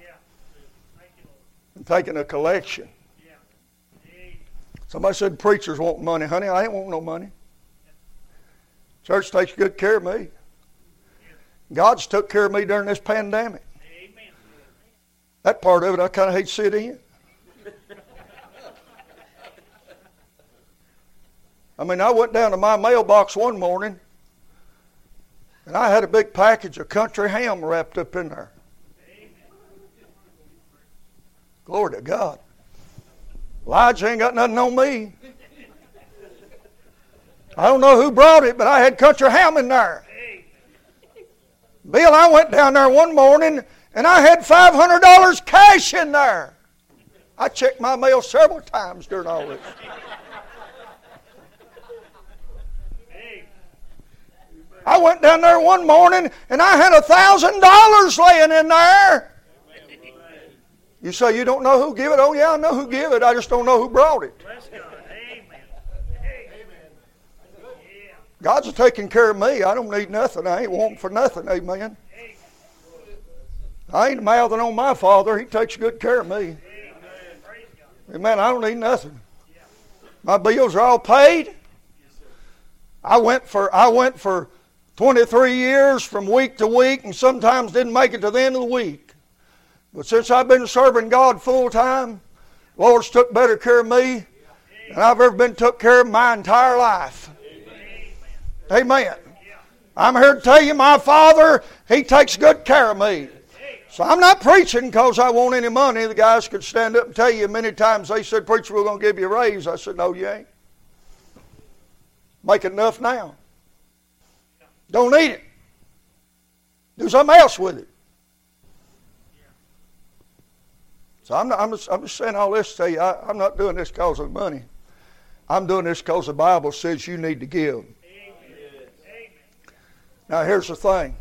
[SPEAKER 1] and taking a collection. Somebody said preachers want money. Honey, I ain't want no money. Church takes good care of me. God's took care of me during this pandemic. That part of it I kind of hate to sit in. I mean, I went down to my mailbox one morning and I had a big package of country ham wrapped up in there. Glory to God. Elijah ain't got nothing on me. I don't know who brought it, but I had country ham in there. Bill, I went down there one morning and I had five hundred dollars cash in there. I checked my mail several times during all this. I went down there one morning and I had a thousand dollars laying in there. You say you don't know who gave it? Oh yeah, I know who gave it. I just don't know who brought it.
[SPEAKER 3] Bless God. Amen.
[SPEAKER 1] God's taking care of me. I don't need nothing. I ain't wanting for nothing. Amen. I ain't mouthing on my Father. He takes good care of me. Amen. I don't need nothing. My bills are all paid. I went for I went for twenty-three years from week to week and sometimes didn't make it to the end of the week. But since I've been serving God full time, the Lord's took better care of me than I've ever been took care of my entire life. Amen. I'm here to tell you, my Father, He takes good care of me. So I'm not preaching because I want any money. The guys could stand up and tell you many times they said, preacher, we're going to give you a raise. I said, no, you ain't. Make enough now. Don't need it. Do something else with it. So I'm, not, I'm, just, I'm just saying all this to tell you, I, I'm not doing this because of money. I'm doing this because the Bible says you need to give. Amen. Now here's the thing.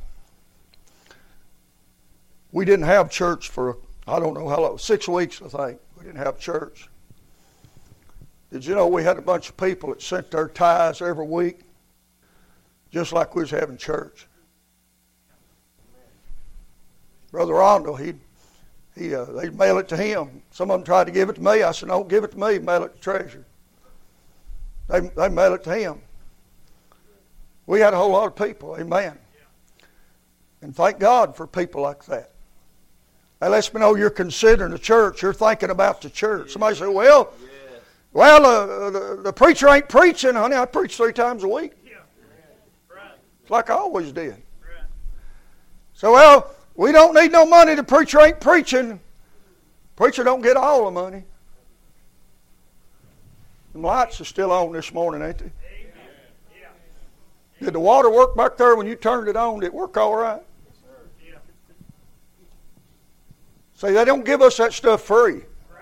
[SPEAKER 1] We didn't have church for, I don't know how long, six weeks I think. We didn't have church. Did you know we had a bunch of people that sent their tithes every week? Just like we was having church. Brother Rondo, he'd He, uh, they'd mail it to him. Some of them tried to give it to me. I said, no, give it to me. Mail it to treasurer. They, they mail it to him. We had a whole lot of people. Amen. And thank God for people like that. That lets me know you're considering the church. You're thinking about the church. Somebody say, well, well, uh, the, the preacher ain't preaching. Honey, I preach three times a week. It's like I always did. So, well, we don't need no money. The preacher ain't preaching. Preacher don't get all the money. The lights are still on this morning, ain't they? Did the water work back there when you turned it on? Did it work all right? See, they don't give us that stuff free.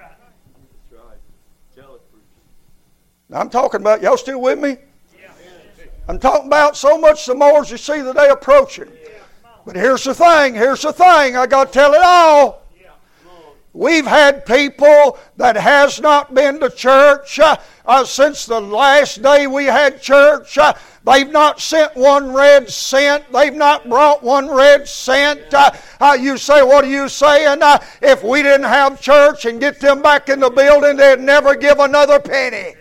[SPEAKER 1] Now, I'm talking about, y'all still with me? I'm talking about so much the more as you see the day approaching. But here's the thing, here's the thing, I got to tell it all. We've had people that has not been to church uh, uh, since the last day we had church. Uh, they've not sent one red cent. They've not brought one red cent. Uh, uh, you say, what are you saying? Uh, if we didn't have church and get them back in the building, they'd never give another penny.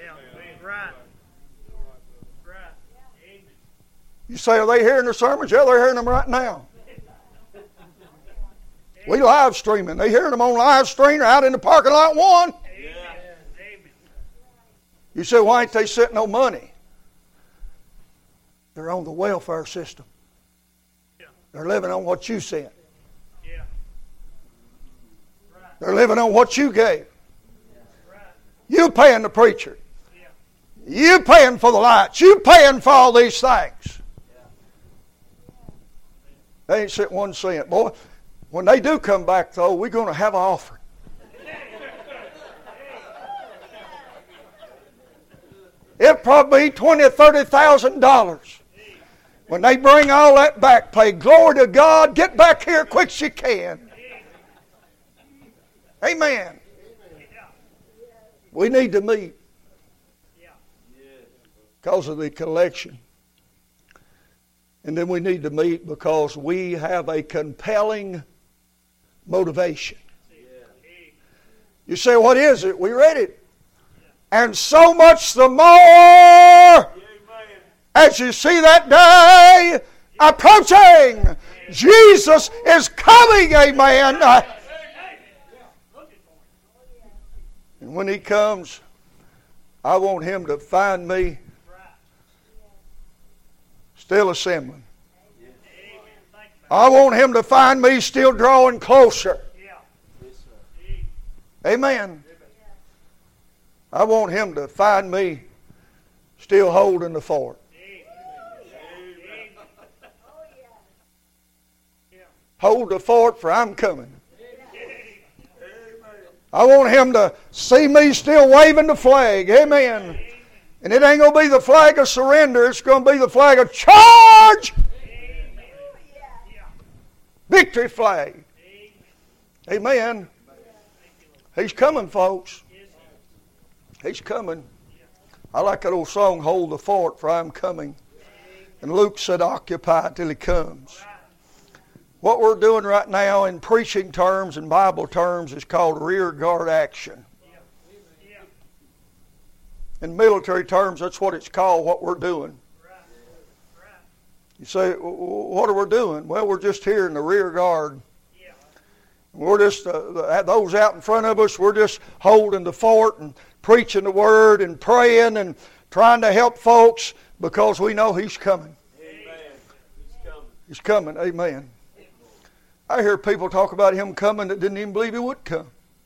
[SPEAKER 1] You say, are they hearing the sermons? Yeah, they're hearing them right now. We live streaming. They hearing them on live stream or out in the parking lot one. You say, why ain't they sent no money? They're on the welfare system.
[SPEAKER 3] Yeah.
[SPEAKER 1] They're living on what you sent.
[SPEAKER 3] Yeah. Right.
[SPEAKER 1] They're living on what you gave.
[SPEAKER 3] Right.
[SPEAKER 1] You paying the preacher.
[SPEAKER 3] Yeah.
[SPEAKER 1] You paying for the lights. You paying for all these things. They ain't sent one cent. Boy, when they do come back, though, we're going to have an offering. It'll probably be twenty thousand or thirty thousand dollars. When they bring all that back, pay glory to God. Get back here quick as you can. Amen. We need to meet because of the collection. And then we need to meet because we have a compelling motivation. You say, what is it? We read it. And so much the more as you see that day approaching. Jesus is coming, amen. And when He comes, I want Him to find me still assembling. I want Him to find me still drawing closer. Amen. I want Him to find me still holding the fort. Hold the fort, for I'm coming. I want Him to see me still waving the flag. Amen. And it ain't going to be the flag of surrender. It's going to be the flag of charge. Victory flag. Amen. He's coming, folks. He's coming. I like that old song, Hold the Fort, for I'm coming. And Luke said, occupy till He comes. What we're doing right now in preaching terms and Bible terms is called rear guard action. In military terms, that's what it's called, what we're doing. You say, what are we doing? Well, we're just here in the rear guard. We're just, uh, those out in front of us, we're just holding the fort and preaching the Word and praying and trying to help folks because we know He's coming.
[SPEAKER 2] Amen. He's coming.
[SPEAKER 1] He's coming, amen. I hear people talk about Him coming that didn't even believe He would come.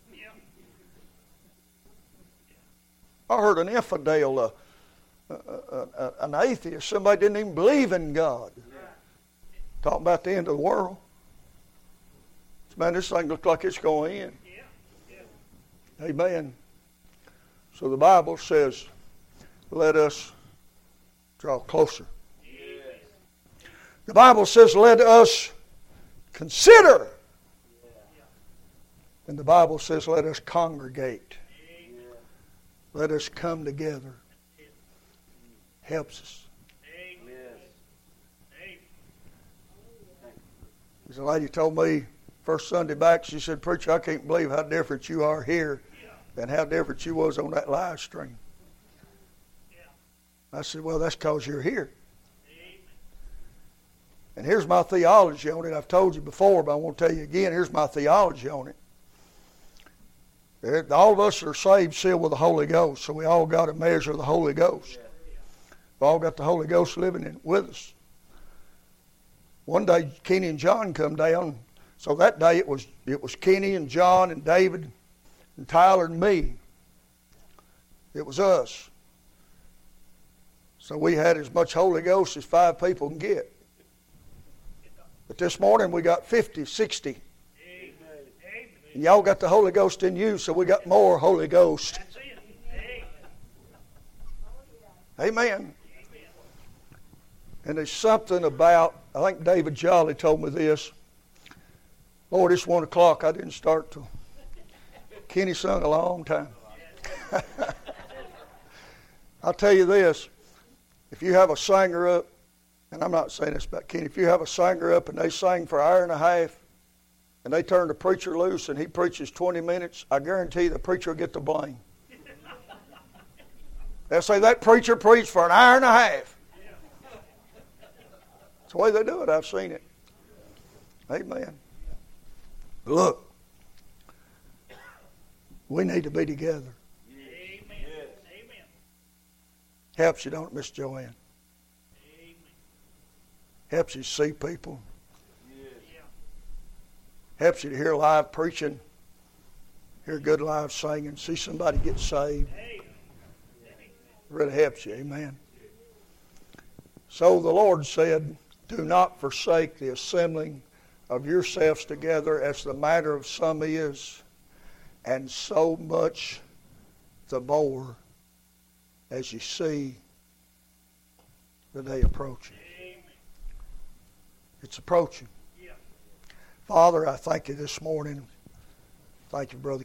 [SPEAKER 1] I heard an infidel, uh, uh, uh, an atheist, somebody didn't even believe in God. Talking about the end of the world. Man, this thing looks like it's going to end. Amen. So the Bible says, let us draw closer. The Bible says, let us consider. And the Bible says, let us congregate. Let us come together. Helps us. There's a lady told me first Sunday back, she said, preacher, I can't believe how different you are here than how different you was on that live stream. I said, well, that's because you're here. And here's my theology on it. I've told you before, but I want to tell you again. Here's my theology on it. All of us are saved, sealed with the Holy Ghost, so we all got a measure of the Holy Ghost. We all got the Holy Ghost living in with us. One day, Kenny and John come down. So that day it was it was Kenny and John and David and Tyler and me. It was us. So we had as much Holy Ghost as five people can get. But this morning we got fifty, sixty. And y'all got the Holy Ghost in you, so we got more Holy Ghost. Amen. And there's something about, I think David Jolly told me this. Lord, it's one o'clock. I didn't start till Kenny sung a long time. I'll tell you this. If you have a singer up, and I'm not saying this about Kenny, if you have a singer up and they sing for an hour and a half, and they turn the preacher loose and he preaches twenty minutes, I guarantee the preacher will get the blame. They'll say, that preacher preached for an hour and a half. That's the way they do it. I've seen it. Amen. Look, we need to be together.
[SPEAKER 3] Amen.
[SPEAKER 1] Helps you, don't it, Miss Joanne?
[SPEAKER 3] Amen.
[SPEAKER 1] Helps you to see people.
[SPEAKER 2] Yes.
[SPEAKER 3] Yeah.
[SPEAKER 1] Helps you to hear live preaching. Hear good live singing. See somebody get saved.
[SPEAKER 3] Hey.
[SPEAKER 1] It really helps you. Amen. So the Lord said, do not forsake the assembling of yourselves together as the matter of some is, and so much the more as you see the day approaching.
[SPEAKER 3] Amen.
[SPEAKER 1] It's approaching.
[SPEAKER 3] Yeah.
[SPEAKER 1] Father, I thank you this morning. Thank you, Brother